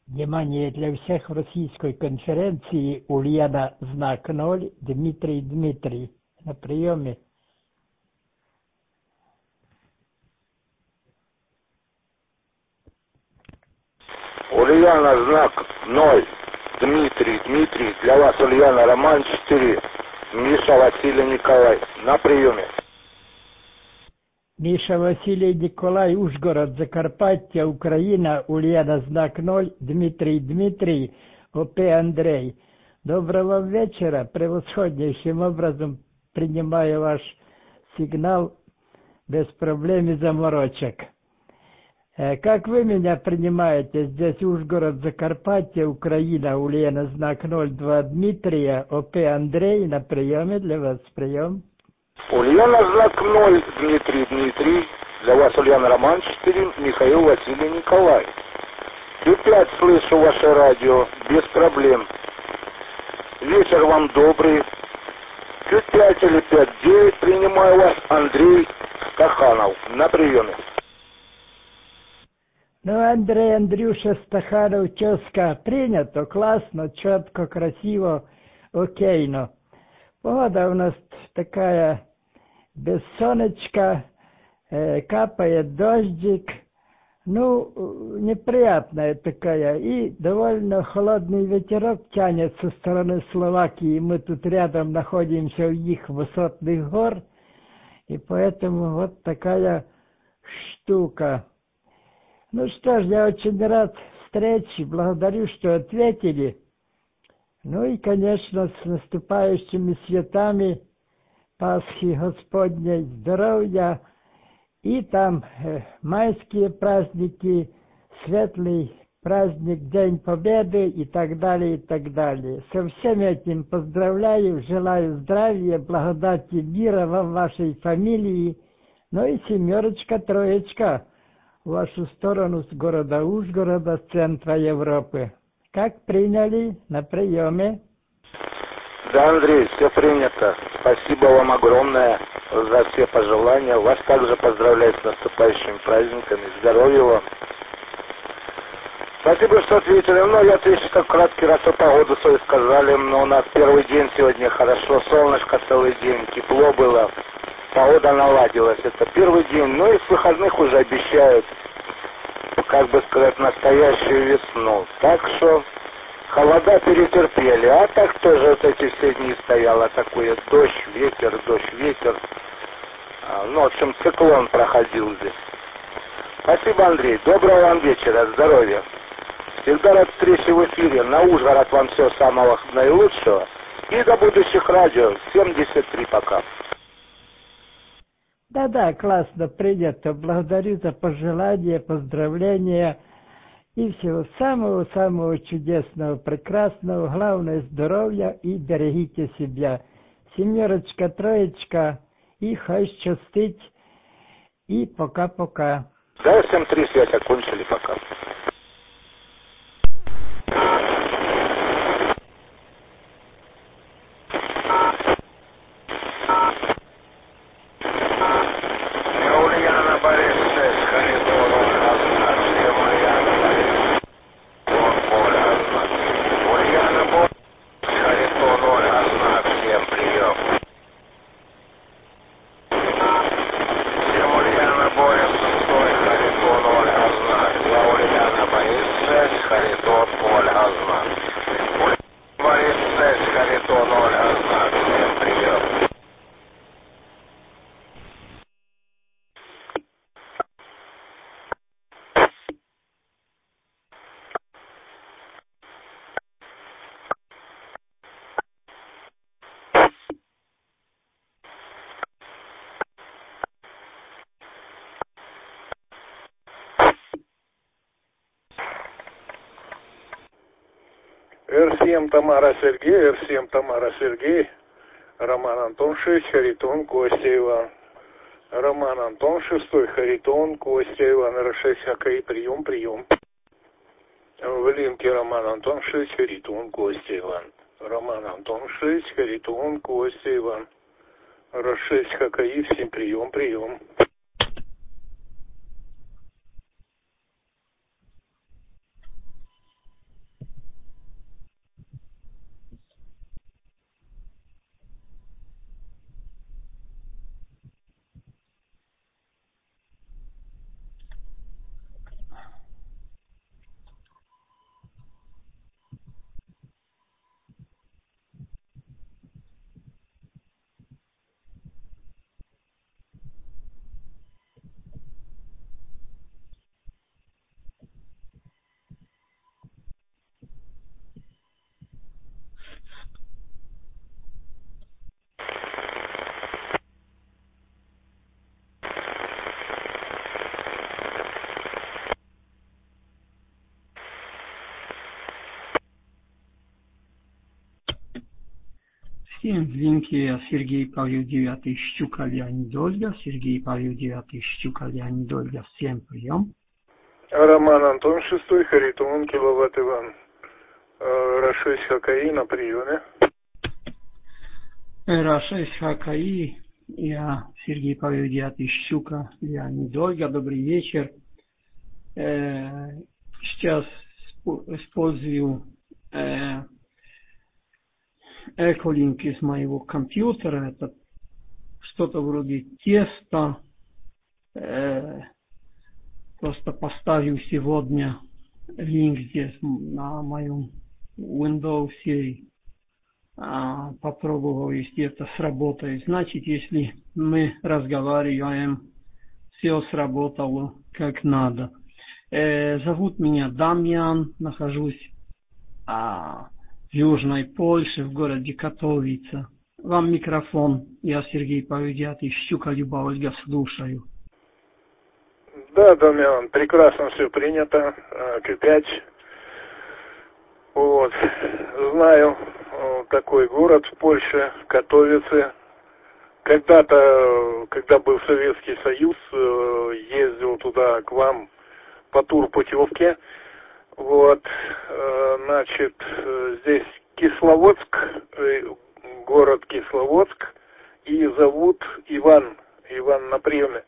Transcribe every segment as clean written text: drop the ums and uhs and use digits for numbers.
Внимание для всех в российской конференции. Ульяна, знак 0, Дмитрий. На приеме. Ульяна, знак 0, Дмитрий. Для вас Ульяна, Роман 4, Миша, Василий, Николай. На приеме. Миша, Василий, Николай, Ужгород, Закарпаття, Украина, Ульяна, знак 0, Дмитрий, ОП Андрей. Доброго вечера, превосходнейшим образом принимаю ваш сигнал без проблем и заморочек. Как вы меня принимаете? Здесь Ужгород, Закарпаття, Украина, Ульяна, знак 02, Дмитрия, ОП Андрей, на приеме для вас прием. Ульяна, знак 0, Дмитрий. Для вас Ульяна, Роман 4, Михаил, Василий, Николай. Q5 слышу ваше радио, без проблем. Вечер вам добрый. Q5 или 5-9, принимаю вас, Андрей Стаханов. На приеме. Ну, Андрюша Стаханов, тезка, принято, классно, четко, красиво, окейно. Погода у нас такая, без солнышка, капает дождик, ну, неприятная такая, и довольно холодный ветерок тянет со стороны Словакии, мы тут рядом находимся у их высотных гор, и поэтому вот такая штука. Ну что ж, я очень рад встрече, благодарю, что ответили. Ну и, конечно, с наступающими святами Пасхи Господней, здоровья, и там майские праздники, светлый праздник, День Победы и так далее, и так далее. Со всем этим поздравляю, желаю здравия, благодати, мира во вашей фамилии, ну и 7, 3 в вашу сторону с города Ужгорода, с центра Европы. Как приняли на приеме? Да, Андрей, все принято. Спасибо вам огромное за все пожелания. Вас также поздравляю с наступающими праздниками. Здоровья вам. Спасибо, что ответили. Ну, я отвечу как краткий, раз о погоду свою сказали. Но у нас первый день сегодня хорошо. Солнышко целый день, тепло было. Погода наладилась. Это первый день. Ну и с выходных уже обещают, как бы сказать, настоящую весну. Так что холода перетерпели. А так тоже вот эти все дни стояло такое дождь, ветер. Ну, в общем, циклон проходил здесь. Спасибо, Андрей. Доброго вам вечера. Здоровья. Всегда рад встрече в эфире. На Ужгород вам всего самого наилучшего. И до будущих радио. 73 пока. Да, классно, принято. Благодарю за пожелания, поздравления и всего самого-самого чудесного, прекрасного. Главное, здоровья и берегите себя. 7, 3 и хай щастить. И пока-пока. Да, 7-3 связь окончили пока. Р7 Тамара Сергей, Роман Антон 6, Харитон, Костя Иван. Роман Антон 6, Харитон, Костя Иван, Р6 ХКИ, прием. В линке Роман Антон 6, Харитон, Костя Иван. Роман Антон 6, Харитон, Костя Иван. Р6 ХКИ, всем прием. всем. В линке Сергей Павел 9 Щука Леонид Ольга. Сергей Павел 9 Щука Леонид Ольга. Всем прием. Роман Антон 6 Харитон, Киловатт Иван. Ра-6 ХКИ на приеме. Ра-6 ХКИ. Я Сергей Павел 9 Щука Леонид Ольга. Добрый вечер. Сейчас использую Эколинк из моего компьютера. Это что-то вроде теста. Просто поставил сегодня линк здесь на моем Windows и попробовал, если это сработает. Значит, если мы разговариваем, все сработало как надо. Зовут меня Дамьян, нахожусь в Южной Польше, в городе Катовице. Вам микрофон. Я Сергей Павел 9 Щука Люба Ольга, слушаю. Да, Дамьян, прекрасно все принято. Q5. Вот. Знаю такой город в Польше, Катовице. Когда-то, когда был Советский Союз, ездил туда к вам по турпутевке. Вот, значит, здесь Кисловодск, город Кисловодск, и зовут Иван. Иван на приеме.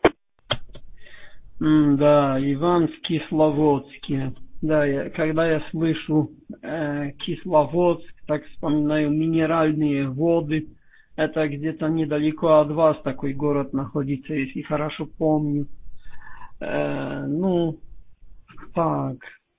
Да, Иван в Кисловодске. Да, когда я слышу Кисловодск, так вспоминаю минеральные воды. Это где-то недалеко от вас такой город находится, если хорошо помню. Ну, так,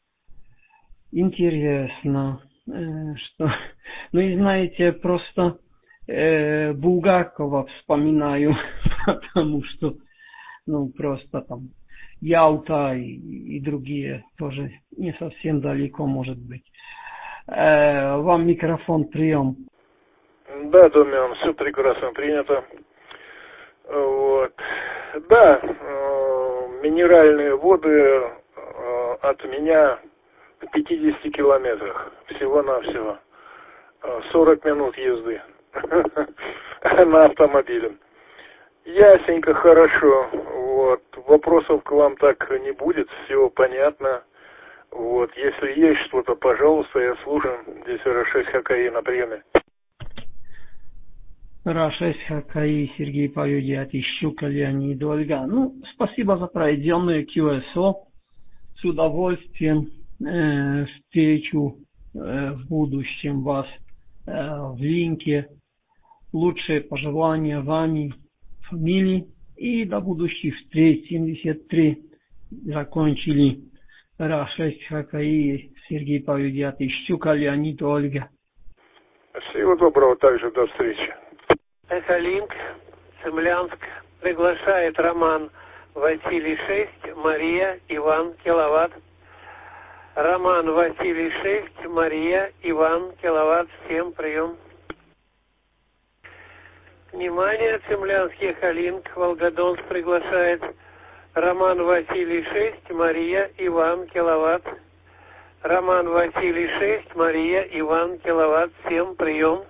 интересно, что... Ну и знаете, просто Булгакова вспоминаю, потому что, ну, просто там Ялта и другие тоже не совсем далеко, может быть. Вам микрофон, прием. Да, Домиан, все прекрасно принято. Вот. Да, минеральные воды от меня в 50 километрах. Всего-навсего. 40 минут езды на автомобиле. Ясненько, хорошо. Вот. Вопросов к вам так не будет, все понятно. Вот. Если есть что-то, пожалуйста, я слушаю. Здесь Ра-6 ХКИ на приеме. Ра-6 ХКИ, Сергей Павел 9 Щука Леонид Ольга. Ну, спасибо за проведенное QSO. С удовольствием встречу в будущем вас в линке. Лучшие пожелания вами, фамилии и до будущих встреч. 73 закончили. Ра-6 ХКИ, Сергей Павел 9 Щука Леонид Ольга. Всего доброго, также до встречи. Эколинк, Цемлянск, приглашает Роман Василий 6, Мария, Иван, Киловатт. Роман Василий 6, Мария, Иван, Киловатт, всем прием. Внимание, Цемлянский Эколинк, Волгодонск приглашает Роман Василий 6, Мария, Иван, Киловатт. Роман Василий 6, Мария, Иван, Киловатт, всем прием.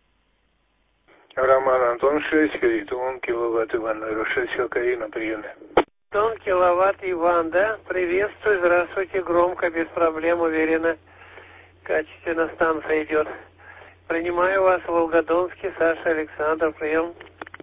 Роман Антон 6, Харитон, Киловатт Иван, Ра-6 ХКИ на приеме. Антон, Киловатт, Иван, да? Приветствую, здравствуйте, громко, без проблем, уверенно, качественно станция идет. Принимаю вас в Волгодонске, Саша, Александр, прием.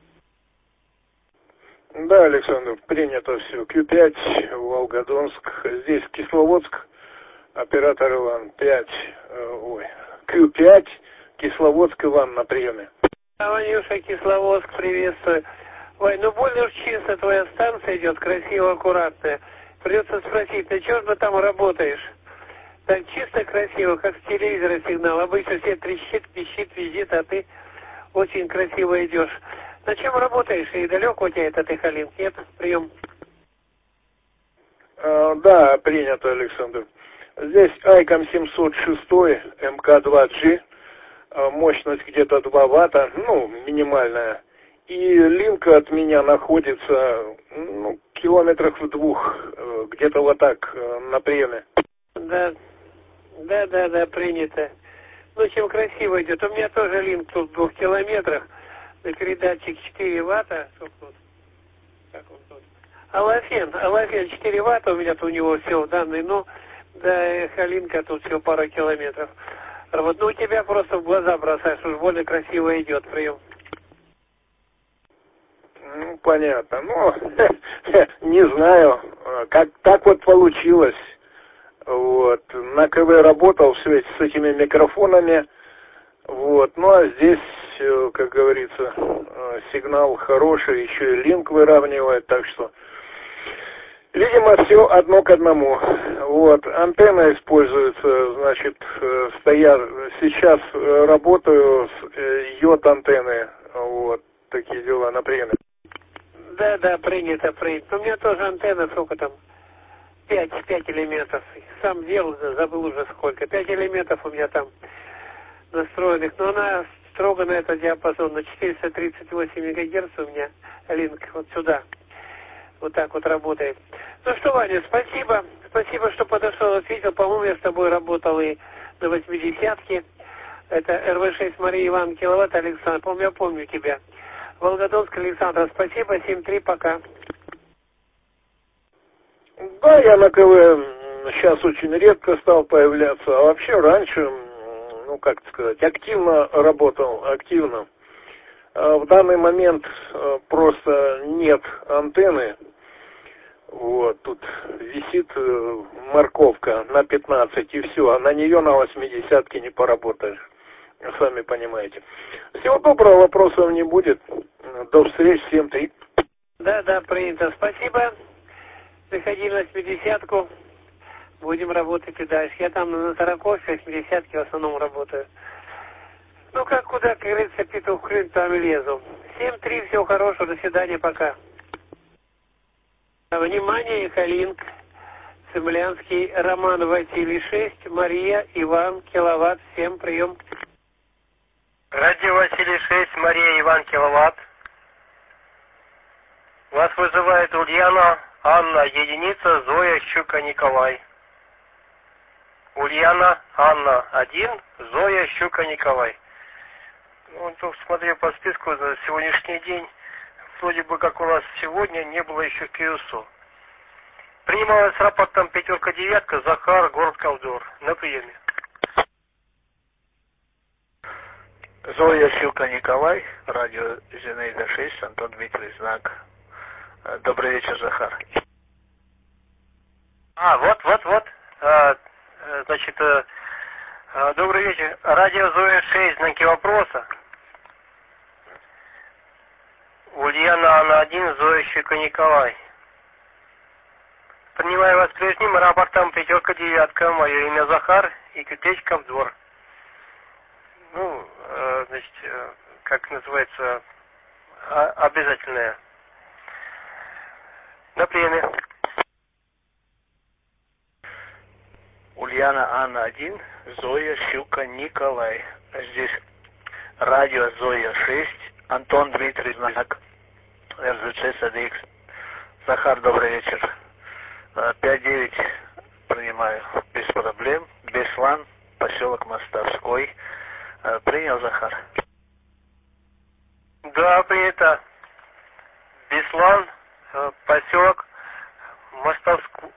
Да, Александр, принято все. Q5, Волгодонск, здесь Кисловодск, оператор Иван 5, Q5, Кисловодск, Иван на приеме. Ванюша, Кисловодск, приветствую. Ой, ну больно уж чисто твоя станция идет, красиво, аккуратная. Придется спросить, ты чего же там работаешь? Так чисто, красиво, как с телевизора сигнал. Обычно все трещит, пищит, визит, а ты очень красиво идешь. На чем работаешь? И далеко у тебя этот Эколинк? Нет? Прием. Да, принято, Александр. Здесь Айком 706, МК2G, мощность где-то 2 ватта, ну, минимальная. И линка от меня находится, ну, километрах в 2, где-то вот так, на приеме. Да, принято. Ну, чем красиво идет. У меня тоже линк тут в 2 километрах. На передатчик 4 ватта. Как он тут? Алафен 4 ватта у меня-то у него все данные, ну, да, Халинка тут всего пару километров. Вот, ну, у тебя просто в глаза бросаешь, уж больно красиво идет прием. Ну, понятно. Ну, не знаю, как так вот получилось. Вот. На КВ работал все с этими микрофонами. Вот. Ну, а здесь, как говорится, сигнал хороший, еще и линк выравнивает, так что, видимо, все одно к одному. Вот. Антенна используется, значит, сейчас работаю с йод-антенны. Вот. Такие дела на приеме. Да, принято. У меня тоже антенна, сколько там? 5 элементов. Сам делал, забыл уже сколько. 5 элементов у меня там настроенных. Но она строго на этот диапазон, на 438 МГц у меня линк вот сюда. Вот так вот работает. Ну что, Ваня, спасибо. Спасибо, что подошел, ответил. По-моему, я с тобой работал и на 80-ке. Это РВ-6 Мария Иван Киловатт, Александр. По-моему, я помню тебя. Волгодонск, Александр, спасибо, 7-3, пока. Да, я на КВ сейчас очень редко стал появляться, а вообще раньше, ну, как сказать, активно работал, активно. А в данный момент просто нет антенны. Вот, тут висит морковка на 15 и все, а на нее на 80-ке не поработаешь. Сами понимаете. Всего доброго, вопросов не будет. До встречи, 7-3. Да, принято. Спасибо. Приходи на 80-ку. Будем работать и дальше. Я там на 40-ке, 80-ке в основном работаю. Ну, куда, как говорится, петух крын, там и лезу. 7-3, всего хорошего, до свидания, пока. Внимание, Халинк, Цемлянский, Роман Василий 6, Мария, Иван, Киловатт, всем прием. Радио Василий 6, Мария, Иван, Киловатт. Вас вызывает Ульяна, Анна, единица, Зоя, Щука, Николай. Ульяна, Анна, 1, Зоя, Щука, Николай. Ну, тут смотрю по списку за сегодняшний день. Вроде бы как у нас сегодня не было еще КСУ. Принималась с рапортом 5-9, Захар, город Ковдор. На приеме. Зоя, Щука, Николай, радио Зинаида 6, Антон Дмитрий, знак. Добрый вечер, Захар. Вот. Значит, добрый вечер. Радио Зоя 6, знаки вопроса. Ульяна, Анна 1, Зоя, Щука, Николай. Принимаю вас прежним рапортом 5-9, мое имя Захар и Кютечка Ковдор. Ну, значит, как называется, обязательное. На приеме. Ульяна, Анна 1, Зоя, Щука, Николай. Здесь радио Зоя 6, Антон Дмитрий, знак. РЗЧ САДХ. Захар, добрый вечер. 5-9 принимаю без проблем. Беслан, поселок Мостовской. Принял, Захар? Да, принято. Беслан, поселок Мостовской.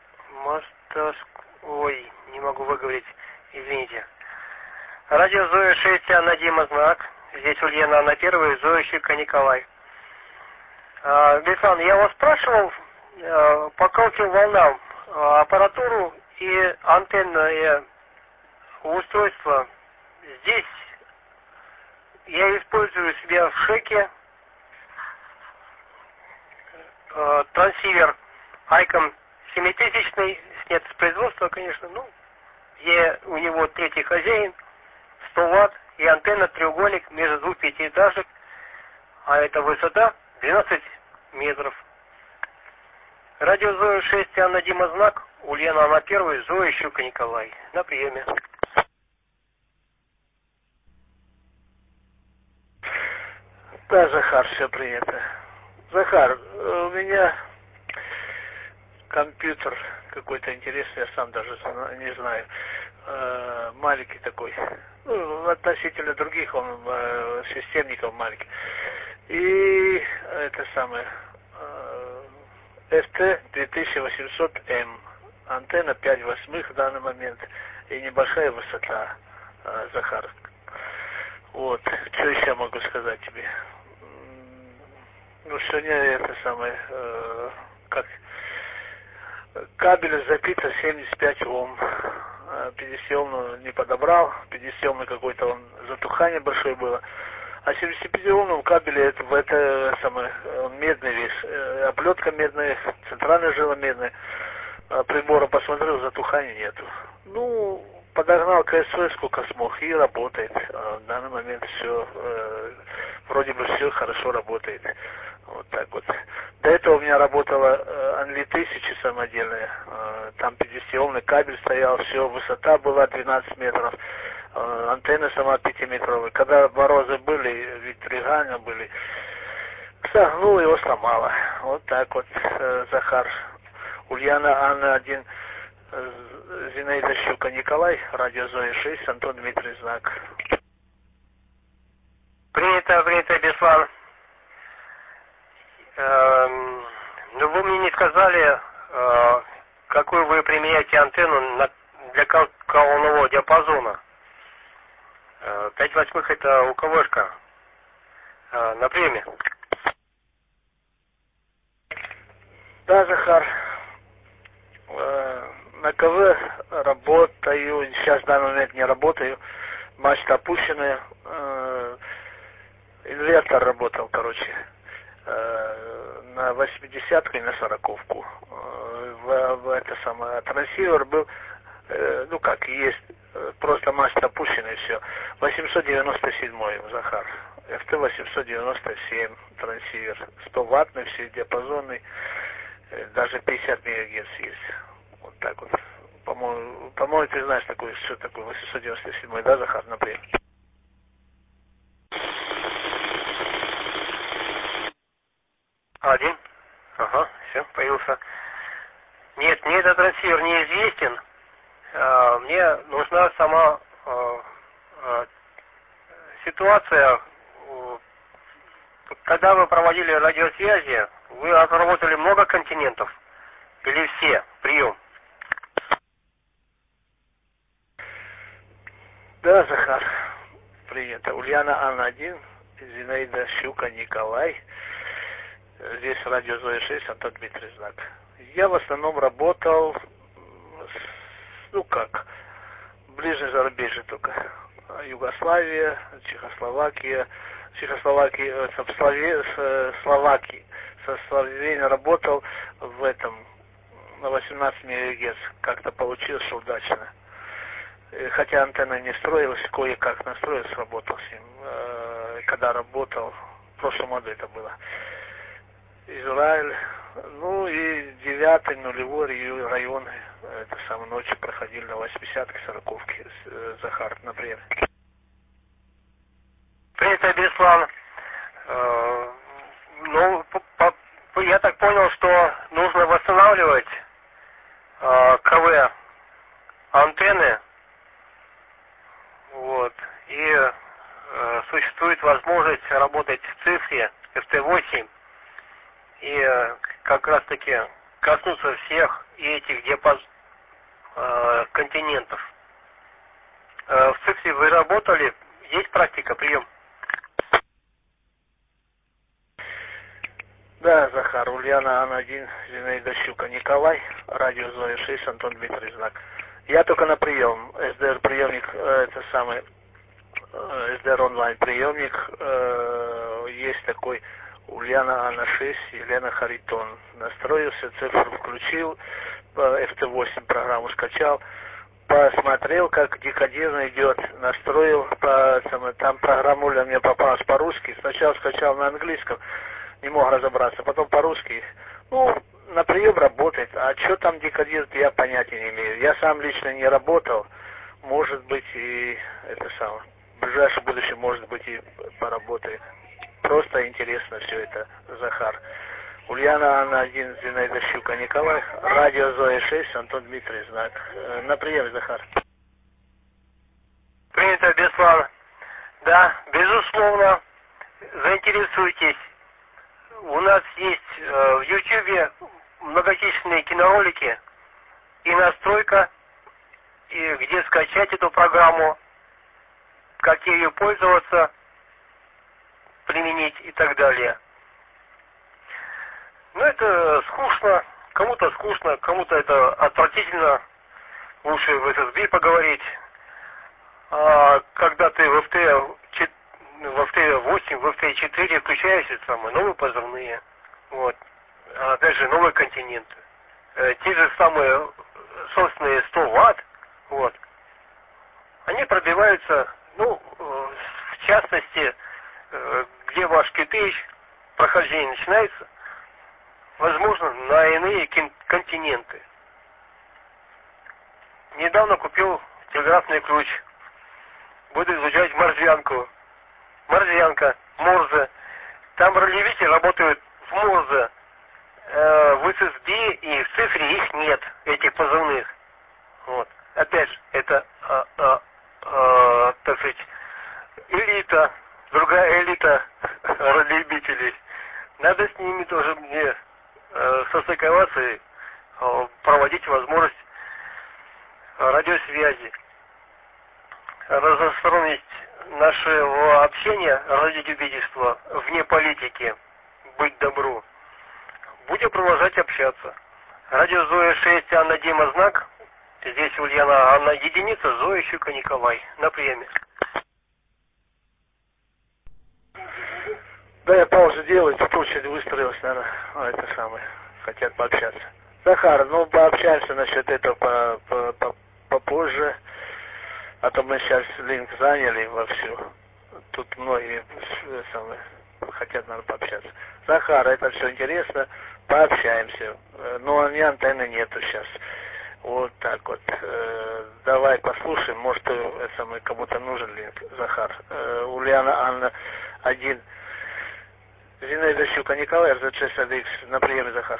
Ой, не могу выговорить, извините. Радио Зоя 6, Анна Дима, знак. Здесь Ульяна, Анна 1, Зоя, Щука, Николай. Беслан, я вас спрашивал по коротким волнам аппаратуру и антенное устройство. Здесь я использую себя в шеке трансивер Icon 7000, снят с производства, конечно, ну, где у него третий хозяин, 100 Вт и антенна треугольник между двух пятиэтажек, а эта высота 12 метров. Радио Зоя 6, Анна Дима, знак. Ульяна, Анна 1, Зоя, Щука, Николай. На приеме. Да, Захар, все принято. Захар, у меня компьютер какой-то интересный, я сам даже не знаю. маленький такой. Ну, относительно других он системников маленький. И это самое FT2800M. Антенна 5/8 в данный момент. И небольшая высота, Захар. Вот. Что еще могу сказать тебе? Ну, сегодня это самое, как кабель запита 75 Ом. 50 Ом не подобрал. 50 Ом какой-то он затухание большое было. А 75 Ом кабеле это самое, он медный весь. Оплетка медная, центральная жила медная. Прибора посмотрел, затухания нету. Ну, подогнал КСВ сколько смог и работает. В данный момент все, вроде бы все хорошо работает. Вот так вот. До этого у меня работала Анли 1000 самодельная. Там 50-омный кабель стоял, все, высота была 12 метров. Антенна сама 5-метровая. Когда морозы были, ветрегания были, согнул, его сломала. Вот так вот, Захар. Ульяна Анна 1, Зинаида Щука Николай, радио Зоя 6, Антон Дмитрий Знак. Принято, Беслан. Ну, вы мне не сказали, какую вы применяете антенну для волнового диапазона. 5/8 это УКВшка на приеме. Да, Захар. На КВ работаю, сейчас в данный момент не работаю, мачта опущенная, инвертор работал, короче, на 80-ку и на 40-ку. Это самое, трансивер был, ну как, есть, просто мачта опущенная и все. 897, Захар, FT 897 трансивер, 100-ваттный, все диапазонный, даже 50 МГц есть. Вот так вот. По-моему, ты знаешь такое, что такое 897, да, Захар, например? Один. Ага, все, появился. Нет, мне этот трансивер неизвестен. Мне нужна сама ситуация. Когда вы проводили радиосвязи, вы отработали много континентов? Или все? Прием. Да, Захар, принято. Ульяна Анна 1, Зинаида Щука Николай. Здесь радио Зоя 6, Антон Дмитрий Знак. Я в основном работал, ну как, в ближнем зарубежье только. Югославия, Чехословакия, Словакии. Со Словенией работал в этом, на 18 МГц. Как-то получилось удачно. Хотя антенна не строилась, кое-как настроил, сработал с ним. Когда работал, в прошлом году это было. Израиль, ну и 9-й нулевой район, это самой ночью проходили на 80-ке, 40-ке, Захар, например. Принято, Беслан. Ну, я так понял, что нужно восстанавливать КВ антенны. Вот. И существует возможность работать в цифре FT8 и как раз таки коснуться всех этих континентов. В цифре вы работали, есть практика, прием? Да, Захар, Ульяна Ан-1, Зинаида Щука Николай, радио Зоя 6, Антон Дмитрий Знак. Я только на прием. СДР приемник, это самый СДР онлайн приемник, есть такой Ульяна Ана-6, Елена Харитон. Настроился, цифру включил, FT8 программу скачал, посмотрел, как декодирование идет, настроил, там программа мне попалась по-русски, сначала скачал на английском, не мог разобраться, потом по-русски, ну, на прием работает, а что там декодирует, я понятия не имею. Я сам лично не работал, может быть и это самое, в ближайшем будущем, может быть и поработает. Просто интересно все это, Захар. Ульяна Анна-1, Зинаида Щука Николай, радио Зоя 6, Антон Дмитрий Знак. На прием, Захар. Руслан. Да, безусловно, заинтересуйтесь. У нас есть в YouTube многочисленные киноролики и настройка, и где скачать эту программу, как ею пользоваться, применить и так далее. Ну, это скучно, кому-то это отвратительно. Лучше в SSB поговорить. А когда ты в FT8, в FT4 включаешь эти самые новые позывные, вот, а также новые континенты. Те же самые собственные 100 Вт, вот, они пробиваются, ну, в частности, где ваш QTH прохождение начинается, возможно, на иные континенты. Недавно купил телеграфный ключ. Буду изучать морзянку. Морзянка, Морзе. Там ролевики работают в Морзе. В SSB и в цифре их нет, этих позывных. Вот. Опять же, это, так сказать, элита, другая элита ролевителей. Надо с ними тоже мне состыковаться и проводить возможность радиосвязи. Разносторонность нашего общения, радиолюбительства вне политики, быть добру. Будем продолжать общаться. Радио Зоя 6, Анна Дима знак. Здесь Ульяна Анна единица, Зоя Щука Николай. На приеме. Да, я паузу делаю, тут очередь выстроилась, наверное, это самое, хотят пообщаться. Захар, ну пообщаемся насчет этого попозже, а то мы сейчас линк заняли вовсю. Тут многие хотят, наверное, пообщаться. Захар, это все интересно, пообщаемся. Но ни антенны нету сейчас. Вот так вот. Давай послушаем, может кому-то нужен линк, Захар. Ульяна Анна 1. Зинаида Щука Николай, РЗ6 на приеме, Захар.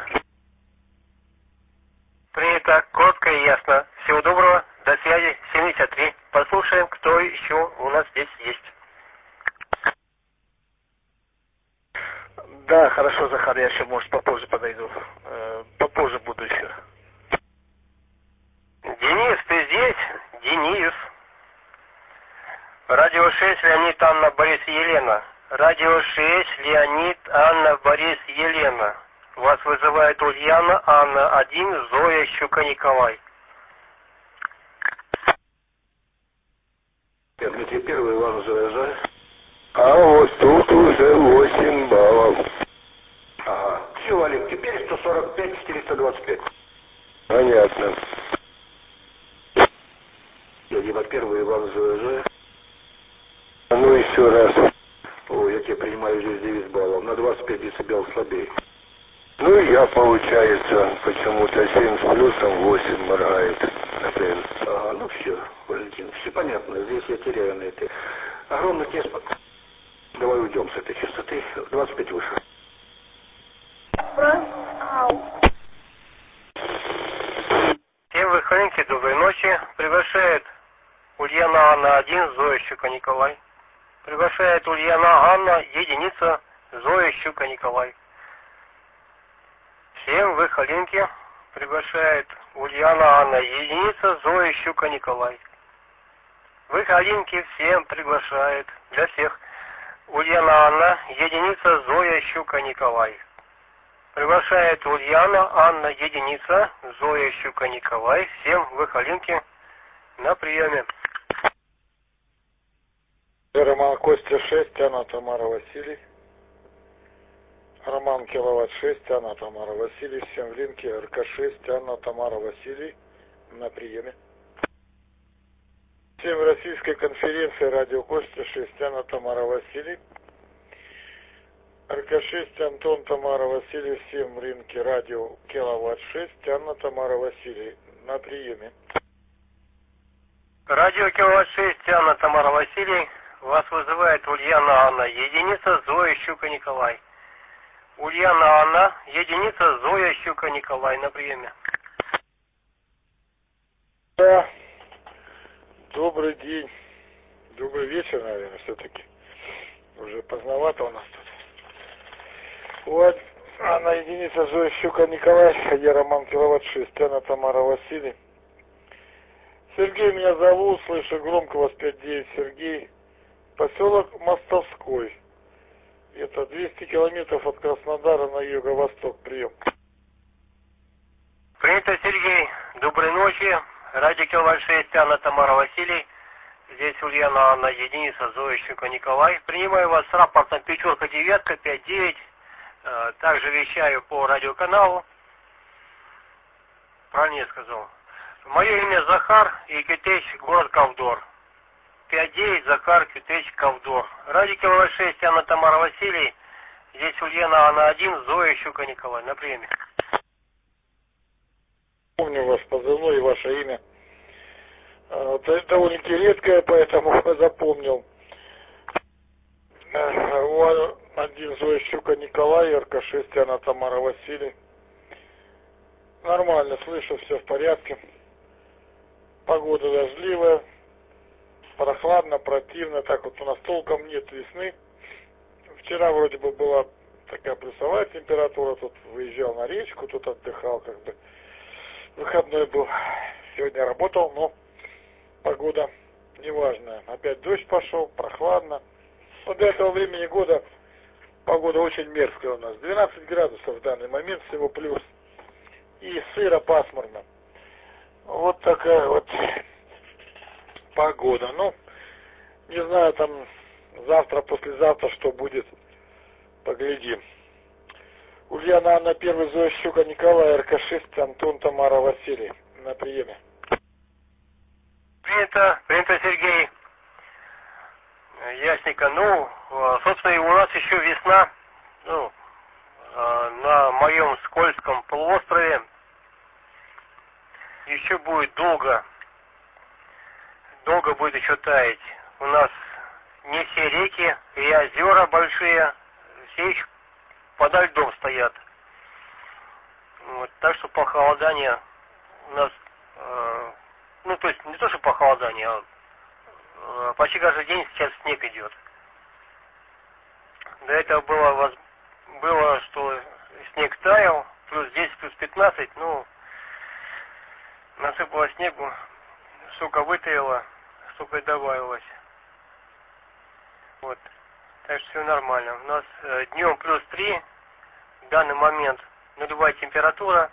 Принято, коротко и ясно. Всего доброго, до связи, 73. Послушаем, кто еще у нас здесь есть. Да, хорошо, Захар, я еще, может, попозже подойду. Попозже буду еще. Денис, ты здесь? Денис. Радио 6, Леонид, Анна, Борис и Елена. Радио 6, Леонид, Анна, Борис, Елена. Вас вызывает Ульяна, Анна 1, Зоя, Щука, Николай. Дмитрий Первый, Иван, Зоя. А вот тут уже 8 баллов. Ага. Все, Олег, теперь 145, 425. Понятно. Дима Первый, Иван, Зоя. Ну еще раз. Ой, я тебе принимаю здесь 9 баллов. На 25 децибел слабее. Ну и я, получается, почему-то 7 с плюсом 8 моргает, например. Ага, ну все, Валентин, все понятно. Здесь я теряю на этой. Огромный тебе спасибо. Давай уйдем с этой частоты. 25 выше. Всем выходите, доброй ночи. Приглашает Ульяна Анна 1, Зоя, Щука, Николай. Приглашает Ульяна Анна, единица, Зоя, Щука, Николай. Всем выходинки. Приглашает Ульяна Анна, единица, Зоя, Щука, Николай. Выходинки всем приглашает. Для всех. Ульяна Анна, единица, Зоя, Щука, Николай. Приглашает Ульяна Анна, единица, Зоя, Щука, Николай. Всем выходинки на приеме. Роман Костя 6, Анна Тамара Василий. Роман Киловатт 6, Анна Тамара Василий. Всем в линке РК6, Анна Тамара Василий. На приеме. Всем в российской конференции Радио Костя 6, Анна Тамара Василий. РК6, Антон Тамара Василий. Всем в рынке Радио Киловатт 6, Анна Тамара Василий. На приеме. Радио Киловатт 6, Анна Тамара Василий. Вас вызывает Ульяна Анна, единица, Зоя, Щука, Николай. Ульяна Анна, единица, Зоя, Щука, Николай. На приеме. Да. Добрый день. Добрый вечер, наверное, все-таки. Уже поздновато у нас тут. Вот, Анна единица, Зоя Щука, Николай, я Роман Киловатт 6, Анна Тамара Василий. Сергей меня зовут, слышу громко вас 5-9, Сергей. Поселок Мостовской. Это 200 километров от Краснодара на юго-восток. Прием. Принято, Сергей. Доброй ночи. Радио Киловатт 6, Анна Тамара Василий. Здесь Ульяна Анна, единица, Зоя Щука, Николай. Принимаю вас с рапортом пятерка, девятка, 5-9. Также вещаю по радиоканалу. Правильно я сказал? Мое имя Захар и Кютеч, город Ковдор. 5-9, Захар, Кютеч, Ковдор. Радио Киловатт 6, Анна Тамара Василий. Здесь Ульяна Анна 1, Зоя Щука, Николай. На приеме. Помню ваш позывной и ваше имя. Это довольно-таки редкое, поэтому запомнил. Один Зоя Щука, Николай, РК-6, Анна Тамара Василий. Нормально слышу, все в порядке. Погода дождливая, прохладно, противно. Так вот у нас толком нет весны. Вчера вроде бы была такая плюсовая температура. Тут выезжал на речку, тут отдыхал, как бы. Выходной был. Сегодня работал, но погода неважная. Опять дождь пошел, прохладно. Вот до этого времени года погода очень мерзкая у нас. 12 градусов в данный момент, всего плюс. И сыро, пасмурно. Вот такая вот погода. Ну, не знаю, там завтра, послезавтра что будет. Поглядим. Ульяна Анна 1, Зоя Щука, Николай, РК-6, Антон Тамара Василий. На приеме. Принято, Сергей. Ясненько. Ну, собственно, и у нас еще весна. Ну, на моем скользком полуострове еще будет долго будет еще таять. У нас не все реки и озера большие, все еще подо льдом стоят. Вот, так что похолодание у нас, ну то есть не то, что похолодание, а почти каждый день сейчас снег идет. До этого было, что снег таял, плюс 10, плюс 15, ну, насыпало снегу, столько вытаяло, столько и добавилось. Вот. Так что все нормально. У нас днем плюс 3, в данный момент нулевая температура.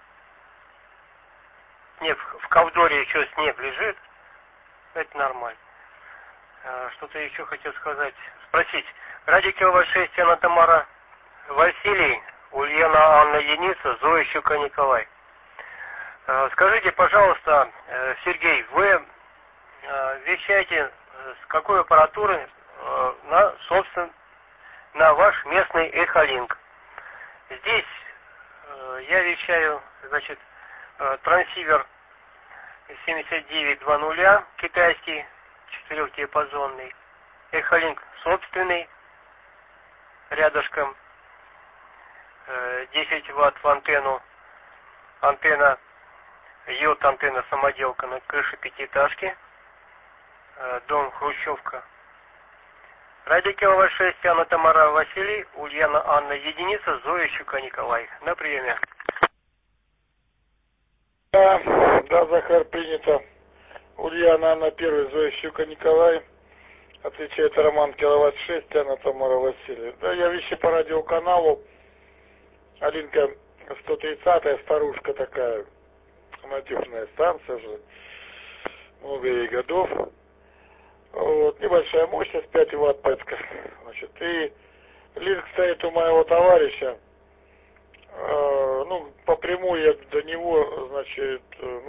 Снег, в Ковдоре еще снег лежит. Это нормально. Что-то еще хотел спросить. Радио Киловатт 6, Анна Тамара Василий, Ульяна Анна единица, Зоя Щука, Николай. Скажите, пожалуйста, Сергей, вы вещаете с какой аппаратуры на ваш местный эхолинк? Здесь я вещаю, значит, трансивер 7920, китайский, 4-диапазонный. Эхолинк собственный, рядышком, 10 ватт в антенну. Антенна йод, антенна самоделка на крыше пятиэтажки. Дом Хрущевка. Радио Киловатт 6, Анна Тамара Василий, Ульяна Анна единица, Зоя Щука, Николай. На приеме. Да, Захар, принято. Ульяна Анна 1, Зоя Щука, Николай. Отвечает Роман Киловатт 6, Анна Тамара Василий. Да, я вещи по радиоканалу. Алинка 130-я, старушка такая. Надежная станция же. Много ей годов. Вот, небольшая мощность, 5 ватт пэтка. Значит, и линк стоит у моего товарища. Ну, по прямой я до него, значит,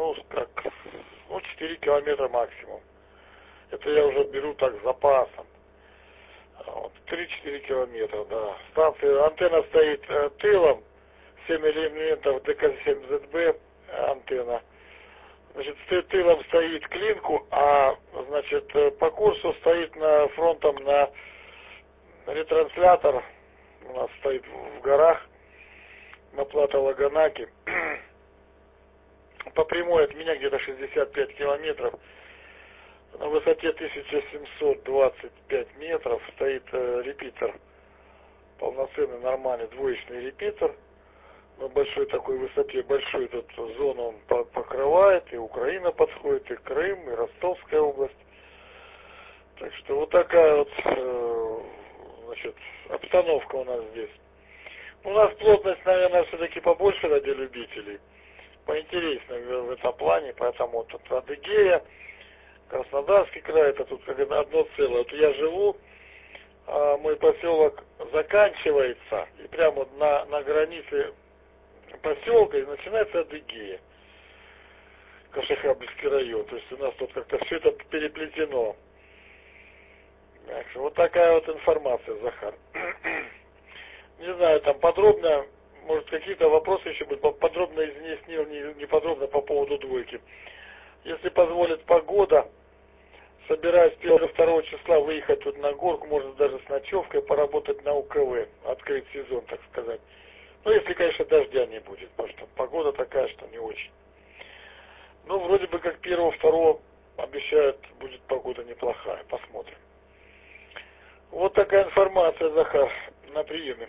4 километра максимум. Это я уже беру так с запасом. Вот, 3-4 километра, да. Станция, антенна стоит тылом, 7 элементов ДК-7ZB антенна. Значит, тылом стоит к линку, а, значит, по курсу стоит фронтом на ретранслятор. У нас стоит в горах, на плато Лаганаки. По прямой от меня где-то 65 километров. На высоте 1725 метров стоит репитер, полноценный нормальный двоечный репитер. На большой такой высоте, большую эту зону он покрывает, и Украина подходит, и Крым, и Ростовская область. Так что вот такая вот, значит, обстановка у нас здесь. У нас плотность, наверное, все-таки побольше ради любителей. Поинтереснее в этом плане, поэтому вот тут Адыгея, Краснодарский край, это тут как одно целое. Вот я живу, а мой поселок заканчивается, и прямо вот на границе поселка и начинается Адыгея. Кашихабльский район. То есть у нас тут как-то все это переплетено. Так что вот такая вот информация, Захар. Не знаю, там подробно, может какие-то вопросы еще будут, подробно изъяснил, не подробно по поводу двойки. Если позволит погода, собираюсь 1-2 числа выехать тут на горку, может даже с ночевкой поработать на УКВ, открыть сезон, так сказать. Ну, если, конечно, дождя не будет, потому что погода такая, что не очень. Ну, вроде бы как 1-2 обещают, будет погода неплохая, посмотрим. Вот такая информация, Захар, на приеме.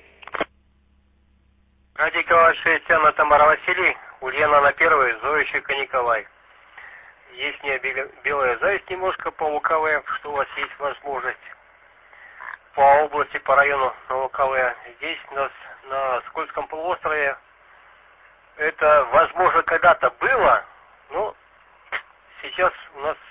Радикова 6, Анна Тамара Василий, Ульяна на 1, Зоечка Николай. Есть мне белая зависть немножко по УКВ, что у вас есть возможность по области, по району на УКВ. Здесь у нас на Скользком полуострове это, возможно, когда-то было, но сейчас у нас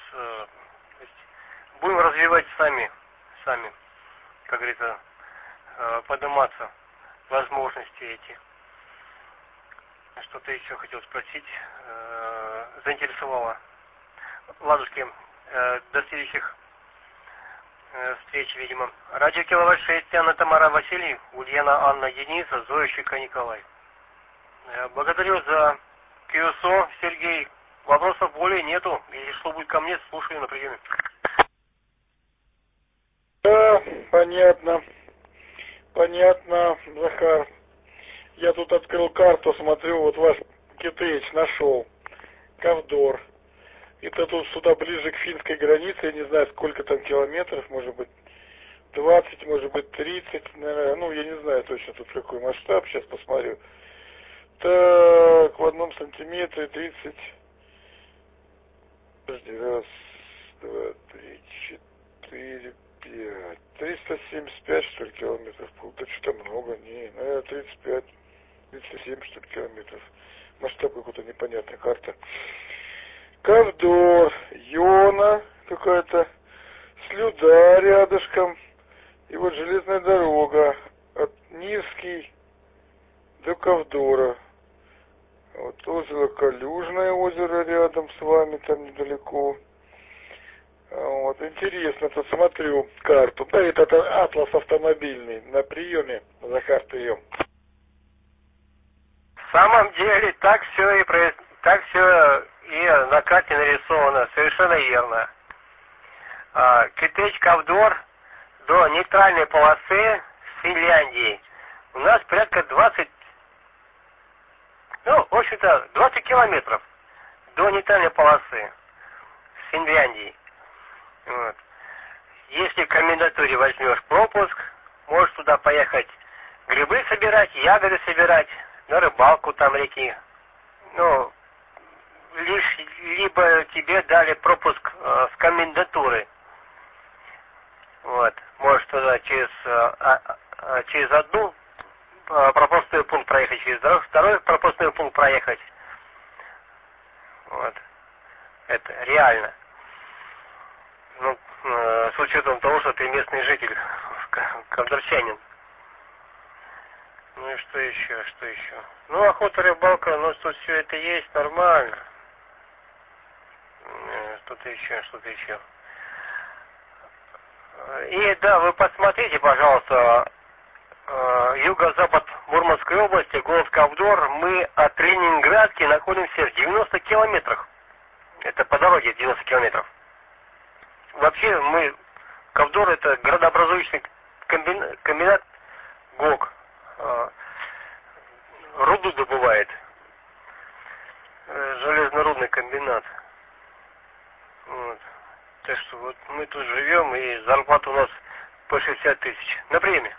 будем развивать сами, как говорится, подниматься возможности эти. Что-то еще хотел спросить, заинтересовало. Ладушки, до следующих встреч, видимо. Радио Киловатт 6, Анна Тамара Василий, Ульяна Анна Дениса, Зоющика Николай. Благодарю за КСО, Сергей. Вопросов более нету. Если что будет ко мне, слушаю на приеме. Да, понятно. Понятно, Захар. Я тут открыл карту, смотрю, вот ваш Китеич нашел. Ковдор. Это тут сюда ближе к финской границе, я не знаю, сколько там километров, может быть 20, может быть 30, наверное, ну я не знаю точно тут какой масштаб, сейчас посмотрю. Так, в 1 сантиметре 30, подожди, 1, 2, 3, 4, 5, 375 что ли километров, да что-то много, не, наверное 35, 37 что ли километров, масштаб какой-то непонятный, карта. Ковдор, Йона какая-то, Слюда рядышком, и вот железная дорога от Нивский до Ковдора. Вот озеро Калюжное, озеро рядом с вами, там недалеко. Вот, интересно, тут смотрю карту. Да, это атлас автомобильный, на приеме, Захар, прием. В самом деле, так все и на карте нарисовано, совершенно верно. Китеч Ковдор до нейтральной полосы с Финляндией у нас порядка 20, ну, в общем-то, 20 километров до нейтральной полосы с Финляндией. Вот. Если в комендатуре возьмешь пропуск, можешь туда поехать грибы собирать, ягоды собирать, на рыбалку там реки. Ну, либо тебе дали пропуск с комендатуры. Вот. Можешь туда через одну пропускной пункт проехать, через второй пропускной пункт проехать. Вот. Это реально. Ну, с учетом того, что ты местный житель, ковдорчанин. Ну и что еще? Ну, охота, рыбалка, ну, тут все это есть, нормально. Что-то еще. И да, вы посмотрите, пожалуйста, юго-запад Мурманской области, город Ковдор, мы от Ленинградки находимся в 90 километрах. Это по дороге 90 километров. Вообще Ковдор это городообразующий комбинат ГОК. Руду добывает. Железнорудный комбинат. Вот. Так что вот мы тут живем, и зарплата у нас по 60 тысяч. На премии.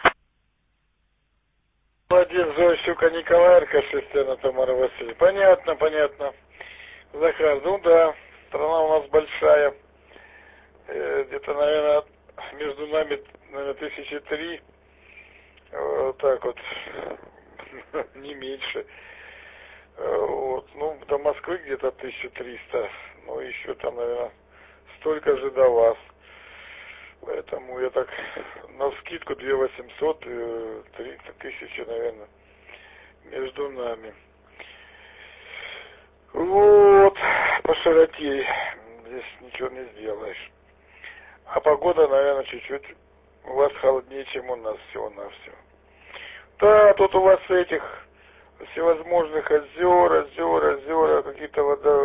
Молодец, Зойщука Николаевка, Шестяна Тамара Васильевна. Понятно, понятно. Захар, ну да, страна у нас большая. Где-то, наверное, между нами, наверное, 1003. Вот так вот. Не меньше. Вот, ну, до Москвы где-то 1300. Ну, еще там, наверное, столько же до вас. Поэтому я так навскидку 2800, 30 тысяч, наверное, между нами. Вот, по широте здесь ничего не сделаешь. А погода, наверное, чуть-чуть у вас холоднее, чем у нас всего-навсего. Да, тут у вас этих всевозможных озера, какие-то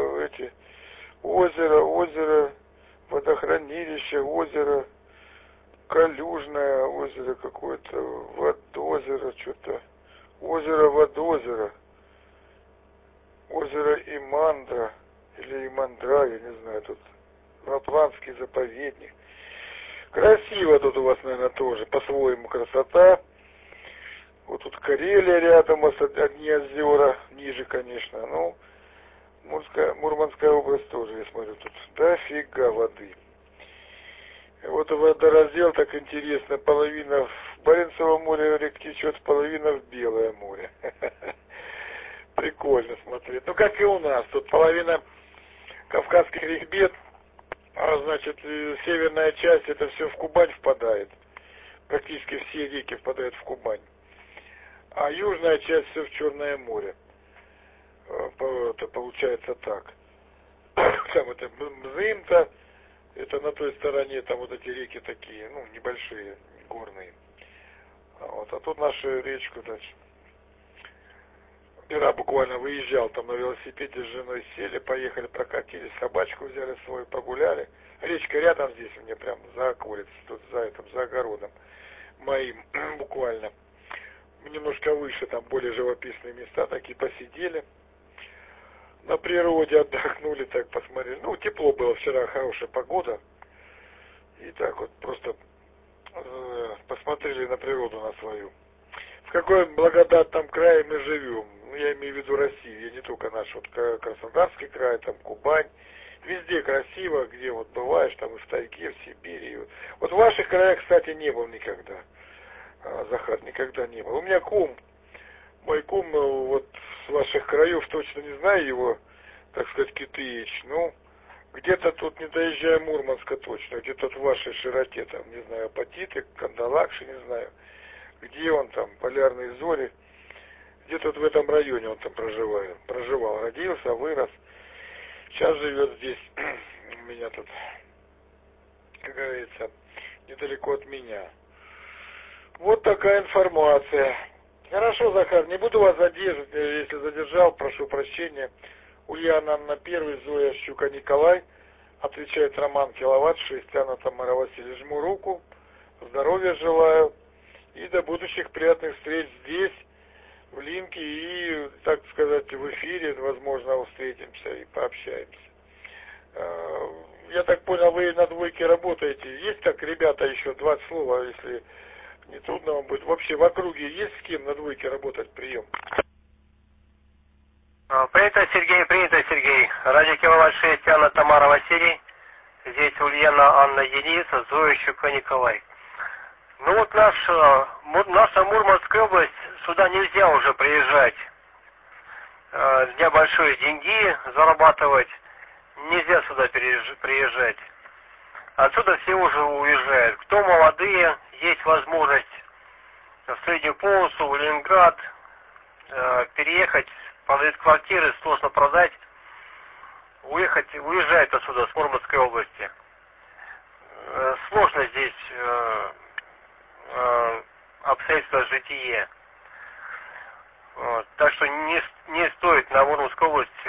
озеро, водохранилище, озеро, Калюжное озеро какое-то, Водозеро, что-то, Водозеро, озеро Имандра, или Имандра, я не знаю, тут Лапландский заповедник. Красиво тут у вас, наверное, тоже, по-своему красота. Вот тут Карелия рядом, у вас одни озера, ниже, конечно, ну, Мурманская область тоже, я смотрю, тут дофига воды. Вот водораздел так интересно, половина в Баренцево море рек течет, половина в Белое море. Прикольно смотреть. Ну, как и у нас, тут половина Кавказских рек, значит, северная часть, это все в Кубань впадает. Практически все реки впадают в Кубань. А южная часть все в Черное море. Это получается так. Там это Мзымта, это на той стороне, там вот эти реки такие, ну, небольшие, горные. Вот, а тут наша речка дальше. Вчера буквально выезжал, там на велосипеде с женой сели, поехали, прокатились, собачку взяли свою, погуляли. Речка рядом здесь, у меня прям за околицей, тут за огородом моим, буквально. Немножко выше, там более живописные места, такие посидели. На природе отдохнули, так посмотрели. Ну, тепло было вчера, хорошая погода. И так вот просто посмотрели на природу на свою. В каком благодатном крае мы живем. Ну, я имею в виду Россию, я не только наш, вот Краснодарский край, там Кубань. Везде красиво, где вот бываешь, там и в тайге, в Сибири. Вот в ваших краях, кстати, не был никогда. Захар, никогда не был. У меня мой кум, вот с ваших краев, точно не знаю его, так сказать, Китыич, ну, где-то тут, не доезжая Мурманска точно, где-то в вашей широте, там, не знаю, Апатиты, Кандалакши, не знаю, где он там, Полярные зори, где-то в этом районе он там проживал, родился, вырос, сейчас живет здесь, у меня тут, как говорится, недалеко от меня. Вот такая информация. Хорошо, Захар, не буду вас задерживать, если задержал, прошу прощения. Ульяна Анна 1, Зоя Щука Николай, отвечает Роман Киловатт, Шестяна Тамара Васильевна. Жму руку, здоровья желаю и до будущих приятных встреч здесь, в Линке и, так сказать, в эфире, возможно, встретимся и пообщаемся. Я так понял, вы на двойке работаете. Есть так, ребята, еще 20 слова, если не трудно вам будет. Вообще в округе есть с кем на двойке работать, прием? Принято, Сергей. Радио Киловатт 6, Анна Тамара Василий. Здесь Ульяна Анна Единица, Зоя Щука Николай. Ну вот наша Мурманская область, сюда нельзя уже приезжать. Для большие деньги зарабатывать. Нельзя сюда приезжать. Отсюда все уже уезжают. Кто молодые, есть возможность в среднюю полосу, в Ленинград, переехать, продать квартиры, сложно продать, уезжают отсюда, с Мурманской области. Сложно здесь обстоятельства жития. Вот. Так что не стоит на Мурманскую область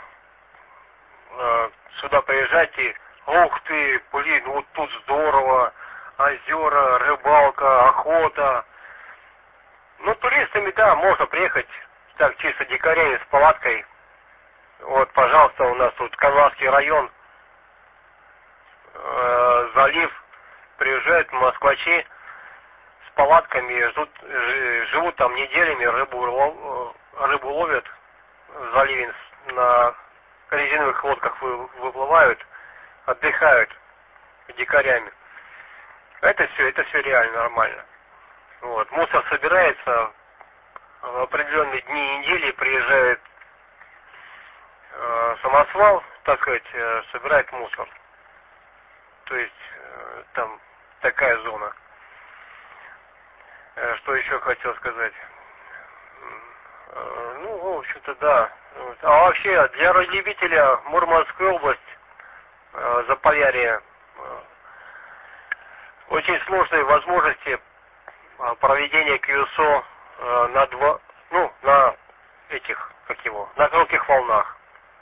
сюда приезжать и ух ты, блин, вот тут здорово, озера, рыбалка, охота. Ну, туристами, да, можно приехать, так, чисто дикарями с палаткой. Вот, пожалуйста, у нас тут Казанский район, залив, приезжают москвичи с палатками, живут там неделями, рыбу ловят в заливе, на резиновых лодках выплывают, отдыхают дикарями. Это все реально нормально. Вот. Мусор собирается, в определенные дни недели приезжает самосвал, так сказать, собирает мусор. То есть там такая зона. Что еще хотел сказать? Ну, в общем-то, да. А вообще, для радиолюбителя Мурманская область, Заполярье, очень сложные возможности проведения КЮСО на коротких волнах.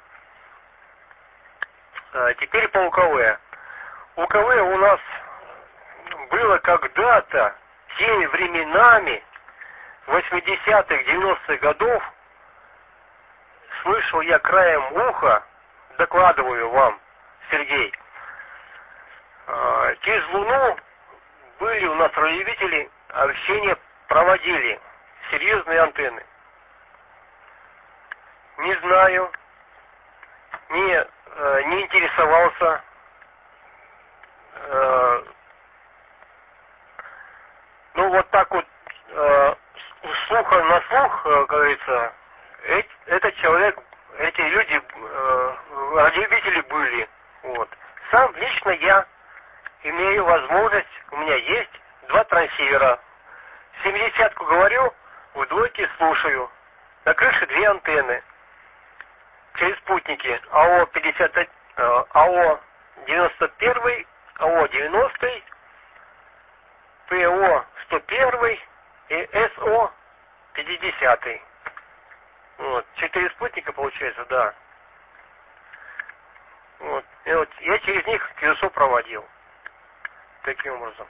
Теперь по УКВ. УКВ у нас было когда-то, теми временами, 80-х, 90-х годов, слышал я краем уха, докладываю вам, Сергей, через Луну были у нас радиолюбители, общение проводили, серьезные антенны. Не знаю, не интересовался. Ну вот так вот, слуха на слух, как говорится, этот человек, эти люди, радиолюбители были. Вот. Сам лично я имею возможность, у меня есть 2 трансивера. 70-ку говорю, в двойке слушаю. На крыше 2 антенны. Через спутники. АО-51, АО-91, АО-90, ПО-101 и СО-50. Вот. 4 спутника получается, да. Вот. И вот я через них КЮСО проводил. Таким образом.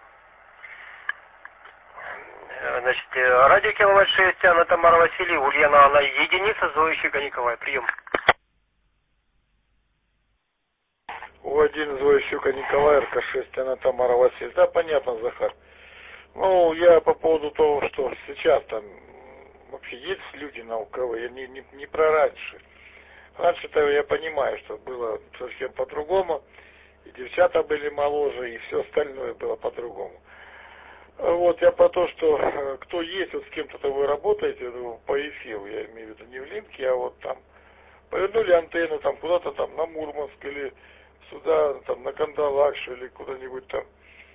Значит, радио киловатт 6, Анна Тамара Васильева, Ульяна Анна, единица, Зоищика Николай. Прием. У1 Зоищука Николай, РК6, Анна Тамара Васильева. Да, понятно, Захар. Ну, я по поводу того, что сейчас там вообще есть люди на УКВ, я не про раньше. Раньше-то я понимаю, что было совсем по-другому. И девчата были моложе, и все остальное было по-другому. Вот, я про то, что кто есть, вот с кем-то вы работаете, ну, по эфиру, я имею в виду не в Линке, а вот там, повернули антенну там куда-то там на Мурманск или сюда, там на Кандалакш или куда-нибудь там,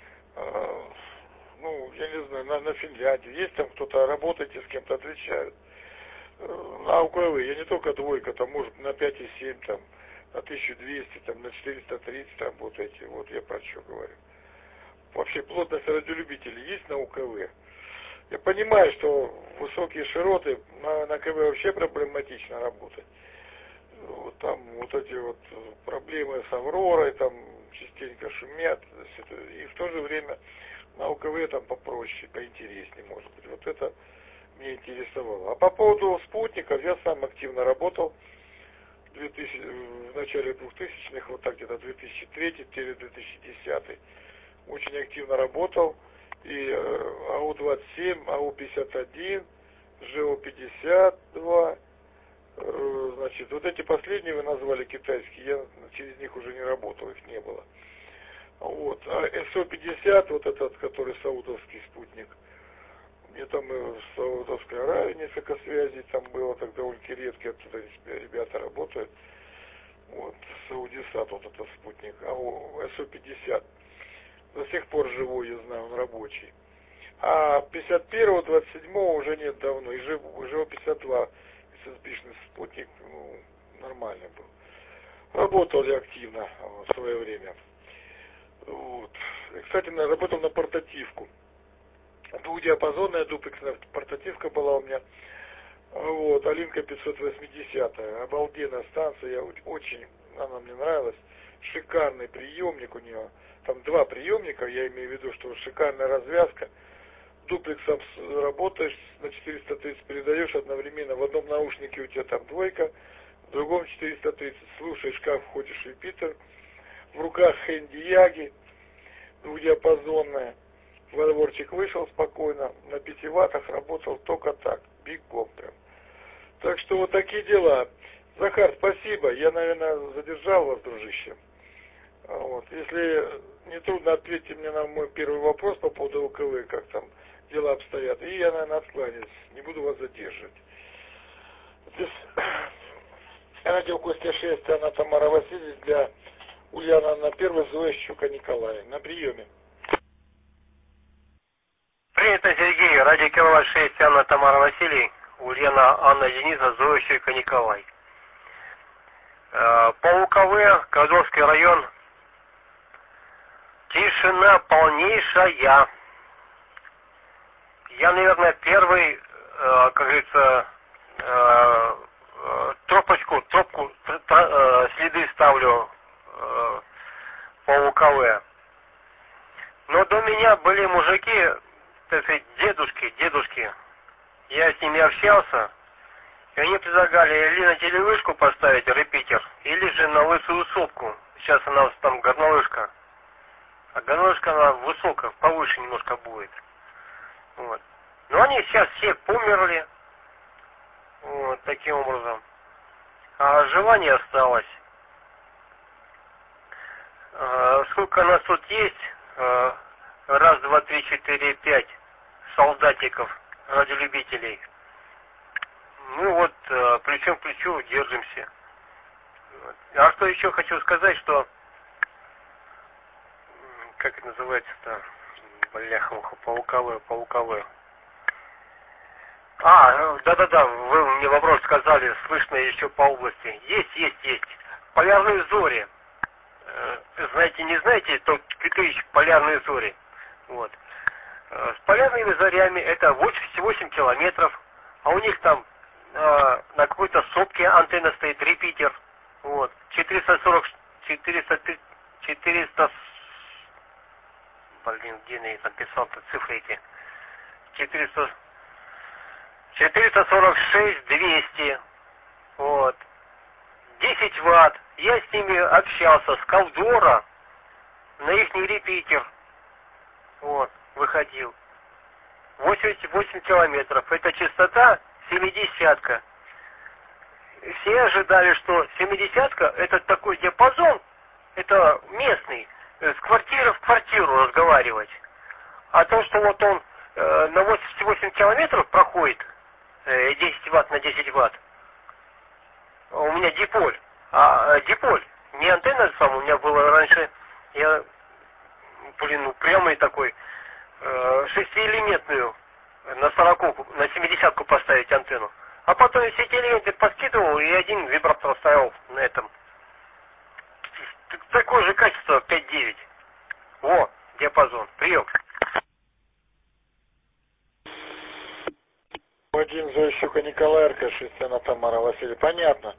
ну, я не знаю, на Финляндию. Есть там кто-то, работаете, с кем-то отвечают. На УКВ, я не только двойка, там, может, на 5,7, там, на 1200, там, на 430 работаете. Вот я про что говорю. Вообще плотность радиолюбителей есть на УКВ. Я понимаю, что высокие широты на КВ вообще проблематично работать. Вот там вот эти вот проблемы с Авророй, там частенько шумят. И в то же время на УКВ там попроще, поинтереснее, может быть. Вот это меня интересовало. А по поводу спутников, я сам активно работал в начале 2000-х, вот так где-то 2003-2010. Очень активно работал. И АУ-27, АУ-51, ЖО-52. Значит, вот эти последние вы назвали китайские, я через них уже не работал, их не было. Вот. А СО-50, вот этот, который саудовский спутник, мне там и в Саудовской Аравии несколько связей там было, так довольно редко оттуда ребята работают. Вот, Саудисат, вот этот спутник, а СО-50 до сих пор живой, я знаю, он рабочий. А 51-го, 27-го уже нет давно, и ЖО-52, ССБшный спутник, ну, нормальный был. Работал я активно в свое время. Вот. И, кстати, работал на портативку. Двухдиапазонная дуплексная портативка была у меня. Вот, Алинка 580. Обалденная станция, очень, она мне нравилась. Шикарный приемник у нее. Там 2 приемника, я имею в виду, что шикарная развязка. Дуплексом работаешь, на 430 передаешь одновременно. В одном наушнике у тебя там двойка, в другом 430. Слушаешь, как входишь в репитер. в руках Хэндияги, двухдиапазонная. Во дворчик вышел спокойно, на 5 ваттах работал только так, бигом прям. Так что вот такие дела. Захар, спасибо. Я, наверное, задержал вас, дружище. Вот. Если не трудно, ответьте мне на мой первый вопрос по поводу УКВ, как там дела обстоят. И я, наверное, откланяюсь. Не буду вас задерживать. Здесь радио Костя 6, она Тамара Васильевич, для Ульяна на первой, Зоя Щука Николай. На приеме. Принято, Сергей. Радио Киловатт 6, Анна Тамара Василий, Ульяна Анна Дениса, Зоя Щука Николай. По УКВ, Козловский район, тишина полнейшая. Я, наверное, первый, как говорится, тропку, следы ставлю по УКВ. Но до меня были мужики, так сказать, дедушки. Я с ними общался, и они предлагали или на телевышку поставить репитер, или же на лысую сопку. Сейчас у нас там горнолыжка. А горнолыжка, она высокая, повыше немножко будет. Вот. Но они сейчас все померли. Вот таким образом. А желание осталось. Сколько нас тут есть? Раз, два, три, четыре, пять солдатиков, радиолюбителей. Ну вот, плечом к плечу держимся. А что еще хочу сказать, что... Как это называется-то? Бляха-муха, по УКВ. Да, вы мне вопрос сказали, слышно еще по области. Есть. Полярные зори. Знаете, не знаете, то какие полярные зори. Вот. С полярными зорями это 8 километров, а у них там на какой-то сопке антенна стоит, репитер. Вот. 400, где я там писал-то цифры эти? 446, 200. Вот. 10 ватт. Я с ними общался, с Колдора на их репитер. Вот, выходил. 88 километров. Это частота 70-ка. Все ожидали, что 70-ка это такой диапазон, это местный, с квартиры в квартиру разговаривать. А то, что вот он на 88 километров проходит 10 ватт на 10 ватт, у меня диполь. Диполь, не антенна сам, у меня было раньше, я, упрямый такой, 6-элементную на 40-ку, на 70-ку поставить антенну. А потом все эти элементы подкидывал и один вибратор ставил на этом. Такое же качество 5.9. Во, диапазон. Прием. Один Зоя Щука Николай, РК-6, она Тамара Василий. Понятно,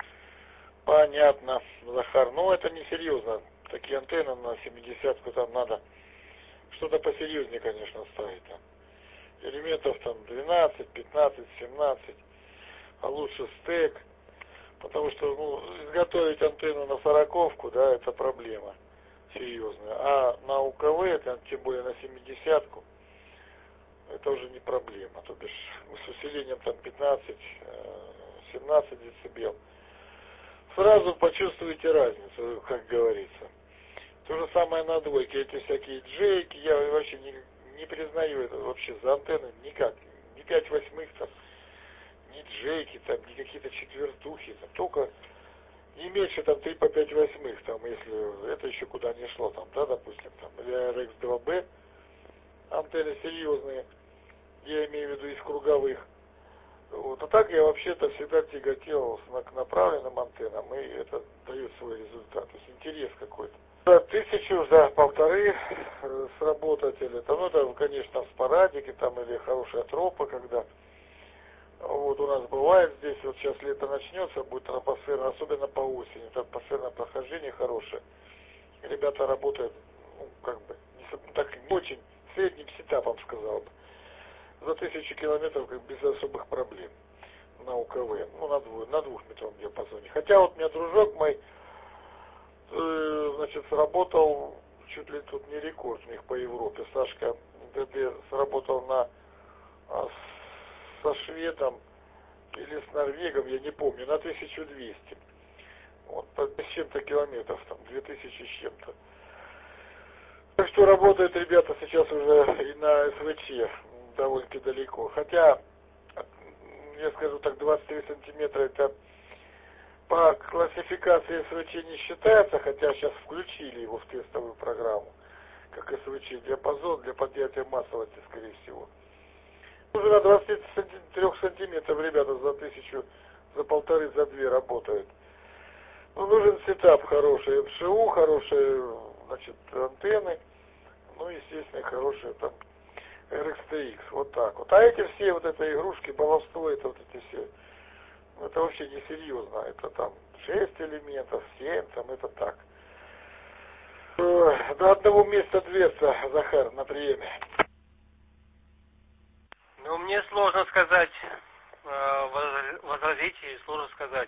Захар. Ну, это несерьезно. Такие антенны на 70-ку там надо что-то посерьезнее, конечно, ставить. Там. Элементов там 12, 15, 17. А лучше стек. Потому что, изготовить антенну на 40-ку, да, это проблема серьезная. А на УКВ, это, тем более на 70-ку, это уже не проблема. То бишь, с усилением там 15-17 децибел. Сразу почувствуете разницу, как говорится. То же самое на двойке. Эти всякие джейки, я вообще не признаю это вообще за антенны никак. Ни 5/8 там, ни джейки там, ни какие-то четвертухи. Там, только не меньше там 3 по 5/8 там, если это еще куда не шло там, да, допустим, там, или RX2B. Антенны серьезные, я имею в виду из круговых. Вот. А так я вообще-то всегда тяготел к направленным антеннам, и это дает свой результат. То есть интерес какой-то. За 1000, за 1500 сработать, или там, это, конечно, в спорадике, там, или хорошая тропа, когда. Вот у нас бывает здесь, вот сейчас лето начнется, будет тропосфера, особенно по осени, тропосферное прохождение хорошее. Ребята работают, как бы, так, очень средним сетапом, сказал бы. За 1000 километров без особых проблем на УКВ, на 2-метровом диапазоне. Хотя вот у меня дружок мой, значит, сработал чуть ли тут не рекорд у них по Европе. Сашка ДД сработал со шведом или с норвегом, я не помню, на 1200. Вот, с чем-то километров, там, 2000 с чем-то. Так что работают ребята сейчас уже и на СВЧ довольно-таки далеко. Хотя, я скажу так, 23 сантиметра это по классификации СВЧ не считается, хотя сейчас включили его в тестовую программу, как СВЧ диапазон для поднятия массовости, скорее всего. Уже на 23 сантиметров ребята за 1000, за 1,5, за 2 работают. Ну, нужен сетап хороший, МШУ, хорошие, значит, антенны, ну, естественно, хорошие там RXTX, вот так вот. А эти все вот эти игрушки, баловство, это вот эти все, это вообще несерьезно, это там 6 элементов, 7, там это так. До одного места дверца, Захар, на приеме. Ну, мне сложно сказать, возразить и сложно сказать.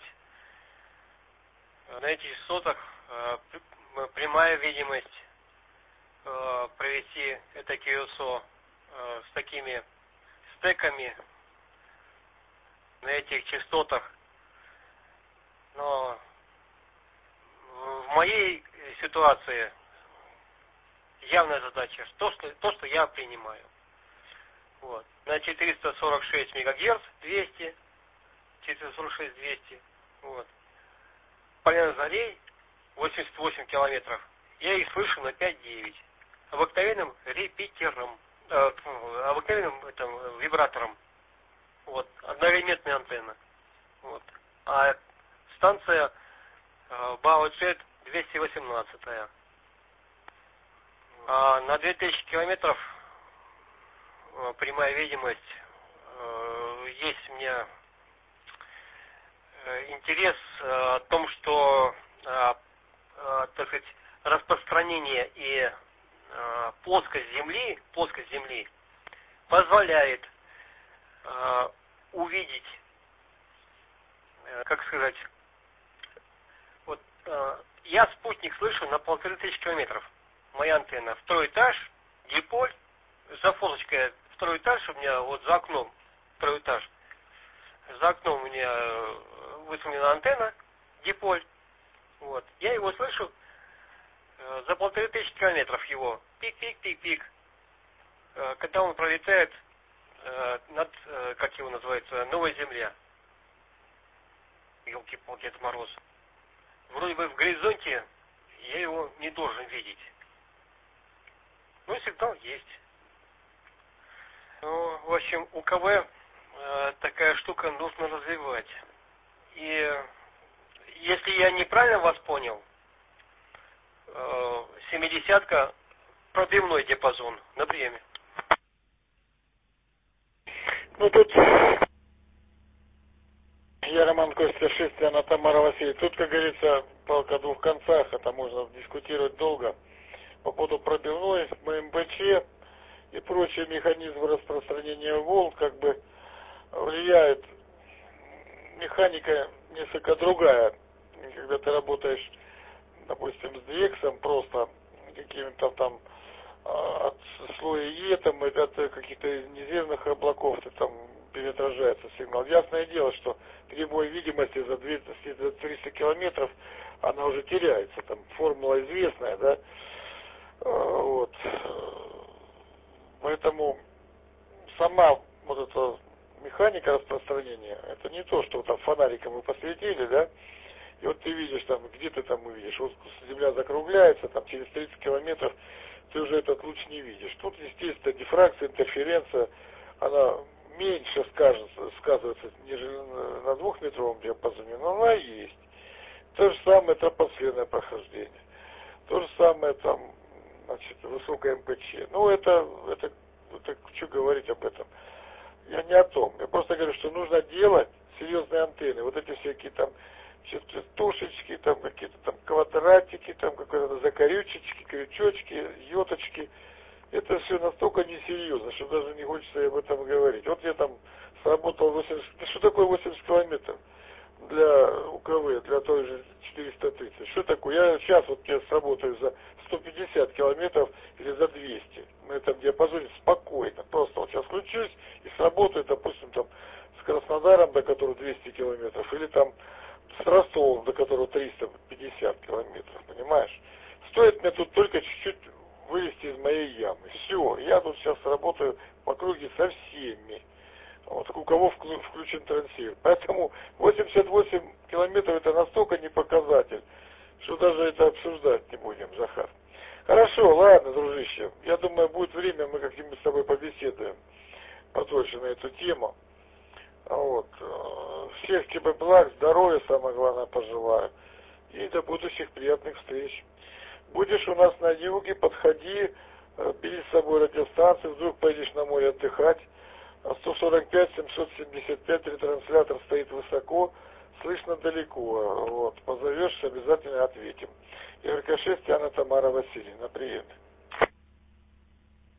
На этих частотах прямая видимость провести это QSO с такими стеками на этих частотах. Но в моей ситуации явная задача то, что я принимаю. Вот. На 446 МГц 200, 446 200, вот. Поляна Зарей 88 километров. Я их слышу на 5,9. Обыкновенным репитером, обыкновенным вибратором. Вот. Одноэлементная антенна. Вот. А станция Баоджет 218. А на 2000 километров прямая видимость. Есть у меня интерес о том, что, так сказать, распространение и плоскость Земли позволяет увидеть, как сказать, вот я спутник слышу на 1500 километров. Моя антенна, второй этаж, диполь, за фоточкой второй этаж, у меня вот за окном второй этаж. За окном у меня выставлена антенна, диполь. Вот. Я его слышу за 1500 километров его. Пик-пик-пик-пик. Когда он пролетает над, как его называется, Новой Земля. Елки-палки, это мороз. Вроде бы в горизонте я его не должен видеть. Но сигнал есть. Ну, в общем, УКВ такая штука нужно развивать. И если я неправильно вас понял, 70-ка пробивной диапазон на приеме. Ну тут я Роман Костя, 6, она Тамара Васильевна. Тут, как говорится, палка о двух концах, это можно дискутировать долго. По поводу пробивной, МБЧ и прочие механизмы распространения волн, как бы влияет механика несколько другая. Когда ты работаешь, допустим, с DX, просто какими-то там от слоя Е, там, от каких-то неизвестных облаков ты там переотражается сигнал. Ясное дело, что прямой видимости за 300 километров она уже теряется. Там формула известная, да. Вот. Поэтому сама вот эта механика распространения, это не то, что там фонариком вы посветили, да, и вот ты видишь там, где ты там увидишь, вот Земля закругляется, там через 30 километров ты уже этот луч не видишь. Тут, естественно, дифракция, интерференция, она меньше сказывается, нежели на 2-метровом диапазоне, но она есть. То же самое тропосферное прохождение. То же самое там, значит, высокая МПЧ. Ну, это что говорить об этом? Я не о том. Я просто говорю, что нужно делать серьезные антенны. Вот эти всякие там тушечки, там какие-то там квадратики, там какие-то закорючечки, крючочки, йоточки. Это все настолько несерьезно, что даже не хочется об этом говорить. Вот я там сработал 80... Да что такое 80 километров? для УКВ, для той же 430. Что такое? Я сейчас вот я сработаю за 150 километров или за 200. На этом диапазоне спокойно. Просто вот сейчас включусь и сработаю, допустим, там с Краснодаром, до которого 200 километров, или там с Ростовом, до которого 350 километров, понимаешь? Стоит мне тут только чуть-чуть вылезти из моей ямы. Все, я тут сейчас работаю по круге со всеми. Вот, у кого включен трансивер. Поэтому 88 километров это настолько не показатель, что даже это обсуждать не будем, Захар. Хорошо, ладно, дружище. Я думаю, будет время, мы как-нибудь с тобой побеседуем подольше на эту тему. Вот. Всех тебе благ, здоровья, самое главное, пожелаю. И до будущих приятных встреч. Будешь у нас на юге, подходи, бери с собой радиостанцию, вдруг поедешь на море отдыхать. 145-775 ретранслятор стоит высоко, слышно далеко. Вот. Позовешь, обязательно ответим. Игорь Кашевский, Анна Тамара Васильевна. Привет.